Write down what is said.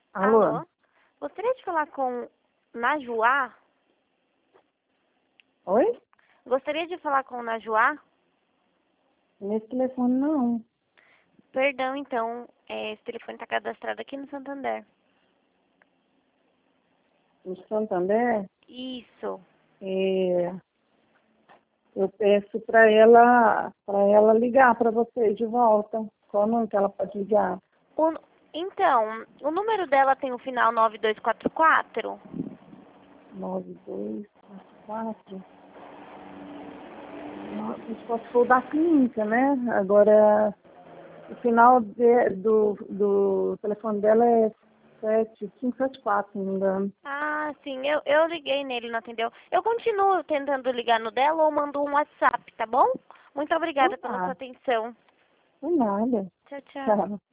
Alô? Alô? Gostaria de falar com Najuá? Oi? Gostaria de falar com Najuá? Nesse telefone não. Perdão, então, esse telefone está cadastrado aqui no Santander. No Santander, Isso. é, eu peço para ela ligar para vocês de volta. Qual o nome que ela pode ligar? O, então, o número dela tem o final 9244? 9244. Só se for da clínica, né? Agora, o final do telefone dela é 7574, se não me engano. Ah, sim, eu liguei nele, não atendeu. Eu continuo tentando ligar no dela ou mando um WhatsApp, tá bom? Muito Então obrigada pela sua tá, atenção. não é nada. Tchau, tchau. Tchau.